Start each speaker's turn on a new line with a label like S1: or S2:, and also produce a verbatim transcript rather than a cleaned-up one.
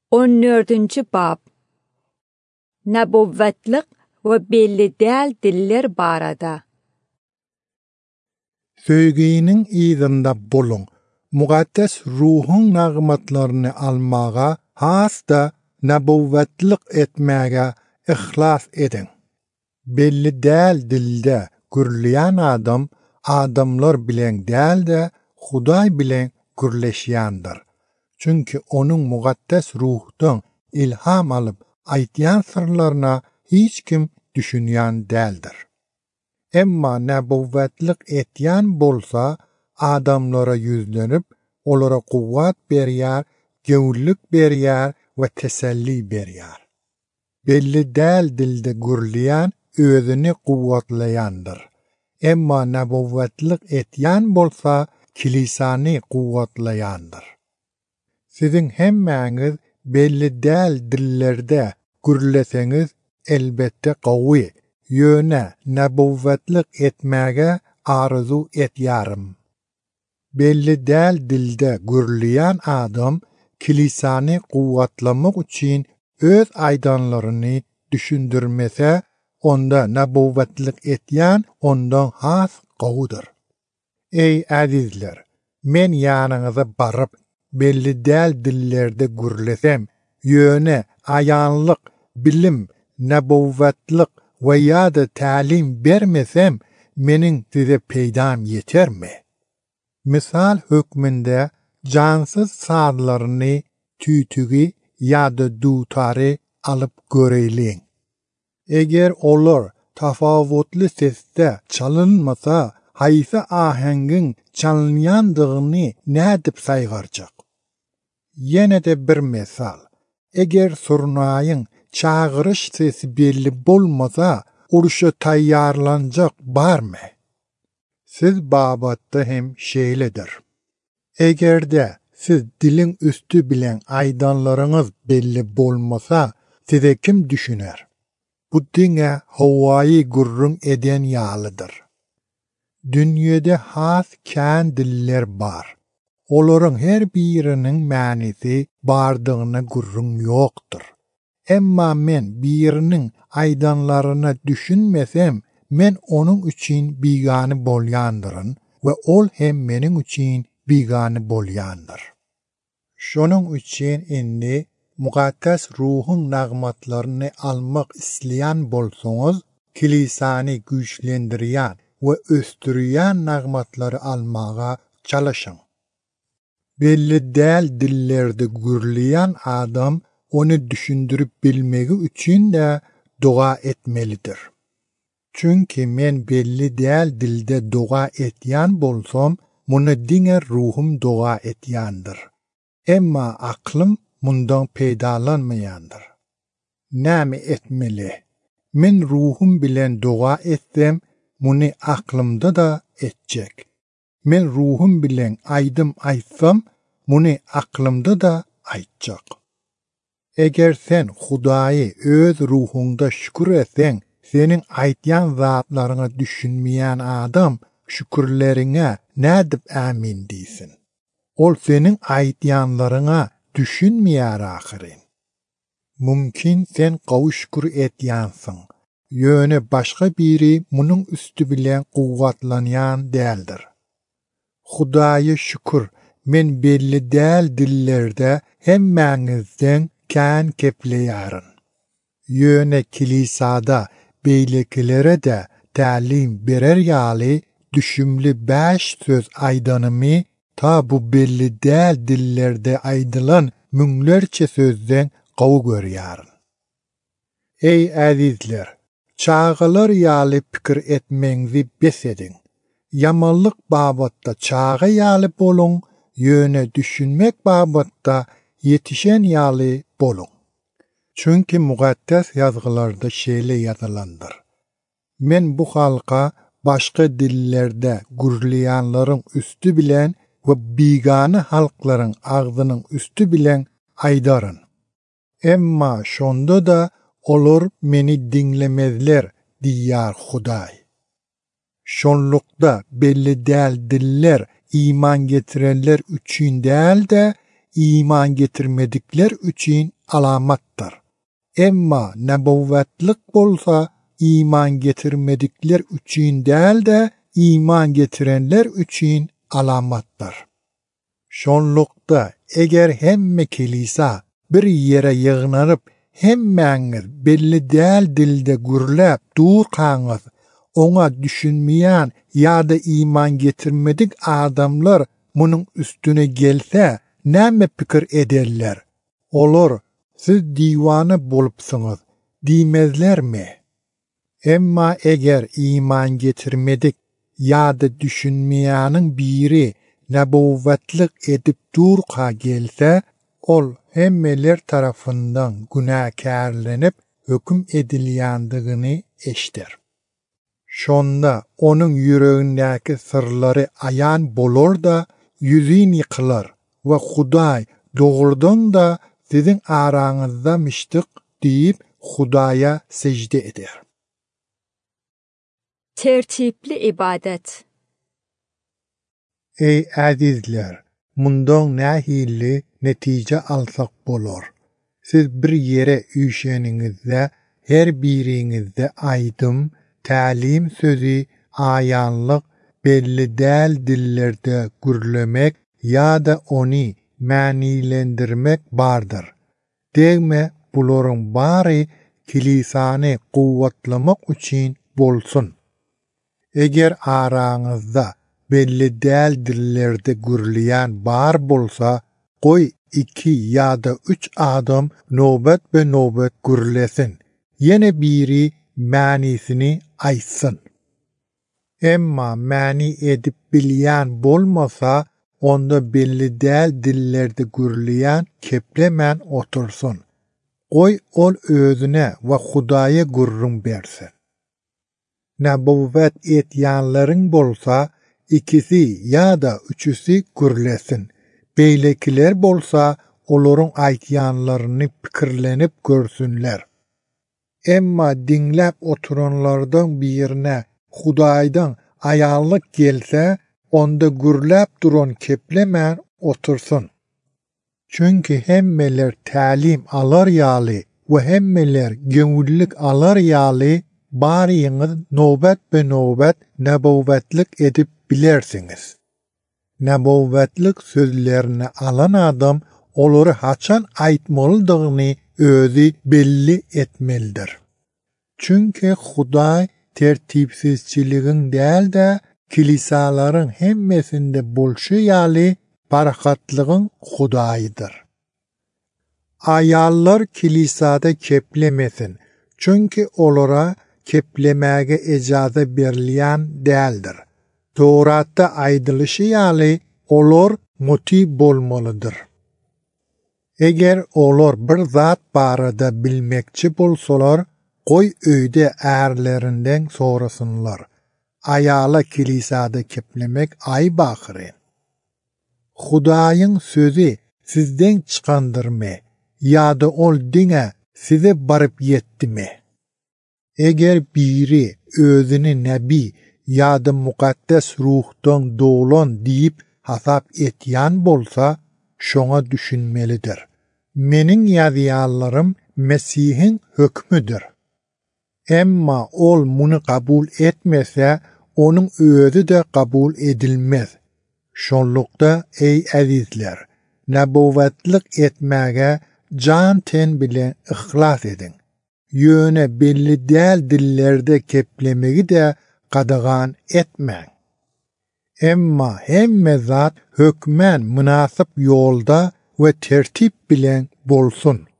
S1: on dördüncü bab. Nebuvvetlik ve belli değil diller barada.
S2: Söyginin izinde bulun. Muqaddes ruhun nağmatlarını almağa, hasta nebuvvetlik etmeye ihlas edin. Belli değil dilde gürleyen adam, adamlar bilen değil de Huday bilen gürleşyandır. Çünkü onun muqaddes ruhdan ilham alıp aytyan sırlarına hiç kim düşünyan değildir. Emma nebuvvetlik etyan bolsa, adamlara yüzlenip, olara kuvvet beriyar, gevullik beriyar ve teselli beriyar. Belli değil dilde gürleyen, özünü kuvvetleyandır. Emma nebuvvetlik etyan bolsa, kilisani kuvvetleyandır. Sizin hemmeniz belli değil dillerde gürleseniz elbette qawi, yöne nebuvvetlik etmege arzu etyarım. Belli değil dilde gürleyen adam, kilisani kuvvetlemek için öz aydanlarını düşündürmese, onda nebuvvetlik etyan ondan has qavudur. Ey azizler, men yanınıza barıp, belli değil dillerde gürlesem, yöne, ayanlık, bilim, nebuvvetlik ve ya da talim vermesem, menin size peydam yeter mi? Misal hükmünde cansız sağlarını, tütüğü ya da dutarı alıp göreyleyin. Eğer olur tafavutlu seste çalınmasa, haysa ahengin çalınyandığını ne edip saygarcak? Yine de bir misal, eğer surnayın çağırış sesi belli bolmasa, uruşa tayyarlanacak var mı? Siz babatta hem şeyledir. Eğer de siz dilin üstü bilen aydanlarınız belli bolmasa, size kim düşüner? Bu dine havayı gurrun eden yağlıdır. Dünyada has kän diller bar. Oların her birinin manisi bardığına gurrun yoktur. Emma men birinin aydanlarına düşünmesem, men onun için bigani bolyandırın ve ol hem menin için bigani bolyandır. Şonun için indi muqaddes ruhun nağmatlarını almak isteyen bolsanız, kilisani güçlendiriyen ve östürüyen nağmatları almağa çalışın. Belli değil dillerde gürleyen adam, onu düşündürüp bilmegi için de dua etmelidir. Çünkü men belli değil dilde dua etyan bolsam, muna dine ruhum dua etyandır. Emma aklım mundan peydalanmayandır. Näme etmeli? Men ruhum bilen dua etsem, muni aklımda da etcek. Men ruhum bilen aydım aytsam, muni aklımda da aytcak. Eğer sen Hudayı öz ruhunda şükür etsen, senin aytyan zatlarına düşünmeyen adam, şükürlerine ne edip amin deysin? Ol senin aytyanlarına düşünmeyer ahirin. Mümkün sen qavu şükür etyansın. Yöne başka biri munun üstü bilen kuvvetlanyan değildir. Hudayı şükür, men belli değil dillerde hemmenizden kän kepleyarın. Yöne kilisada beylekilere de talim berer yali düşümlü beş söz aydanımı ta bu belli değil dillerde aydılan münglerçe sözden qavu görüyarın. Ey azizler, çağılar yali pikir etmenizi besedin. Yamanlık babatta çağı yali bolun, yöne düşünmek babatta yetişen yali bolun. Çünkü muqaddes yazgılarda şeyle yazılandır. Men bu halka başka dillerde gürleyanların üstü bilen ve bigane halkların ağzının üstü bilen aydarın. Emma şonda da olur meni dinlemezler diyar Huday. Şonlukta belli değil diller iman getirenler üçün değil de iman getirmedikler üçün alamattır. Emma nebuvvetlik bolsa iman getirmedikler üçün değil de iman getirenler üçün alamattır. Şonlukta eger hemme kilisa bir yere yığınarıp hemmeniz belli değil dilde gürlep durkanız, ona düşünmeyen ya da iman getirmedik adamlar bunun üstüne gelse näme pikir ederler? Olur, siz divanı bolupsınız, dimezler mi? Emma eger iman getirmedik ya da düşünmeyenin biri nebuvvetlik edip durka gelse, ol hemmeler tarafından günahkarlanıp hüküm edilýändigini eşder. Şonda onun yüreğindeki sırları ayan bolor da yüzün yıkılır ve Huday doğrudan da sizin aranızda miştik deyip Hudaya secde eder.
S1: Tertipli ibadet.
S2: Ey azizler, mundan nahilli netice alsak bolor. Siz bir yere üşeninizde, her birinizde aydım, talim sözü, ayanlık, belli del dillerde gürlemek ya da onu manilendirmek bardır. Degme buların bari kilisanı kuvvetlamak için bolsun. Eger aranızda belli del dillerde gürleyen bar bolsa, koy iki ya da üç adam nöbet be nöbet gürlesin. Yine biri manisini aytsın. Emma mani edip bilyen bolmasa, onda belli del dillerde gürleyen keplemen otursun. Koy ol özüne ve Hudaya gürrün bersin. Nebuvvet etyanların bolsa, ikisi ya da üçüsü gürlesin. Beylekiler bolsa, olorun aytyanlarını pikirlenip görsünler. Emma dinlep oturanlardan birine Hudaydan ayarlık gelse, onda gürlep duran keplemen otursun. Çünkü hemmeler talim alar yali ve hemmeler gönüllük alar yali, bariyiniz nöbet be nöbet nebuvvetlik edip bilersiniz. Nebuvvetlik sözlerini alan adam, oluru haçan aytmalıdığını özü belli etmelidir. Çünkü Huday tertipsizçiliğin değil de kilisaların hemmesinde bolşu yali barakatlığın Hudayıdır. Ayallar kilisada keplemesin. Çünkü olara keplemege icazı berliyen değildir. Tevrat'ta aydılışı yali olur muti bolmalıdır. Eger olur bir zat barada bilmekçi bolsalar, koy öyde erlerinden sorasınlar. Ayala kilisada keplemek ay bakırın. Hudayın sözü sizden çıkandır mı? Ya da ol dine size barıp yetti mi? Eger biri özünü nebi ya da mukaddes ruhtan doğulan deyip hasap etyan bolsa, şona düşünmelidir. Menin yazıyallarım Mesih'in hükmüdür. Emma ol bunu kabul etmese, onun özü de kabul edilmez. Şonlukta ey azizler, nebuvvetlik etmege can ten bile ihlas edin. Yöne belli del dillerde keplemeyi de qadağan etmeyin. Emma hemme zat hükmen münasip yolda ve tertip bilen bolsun.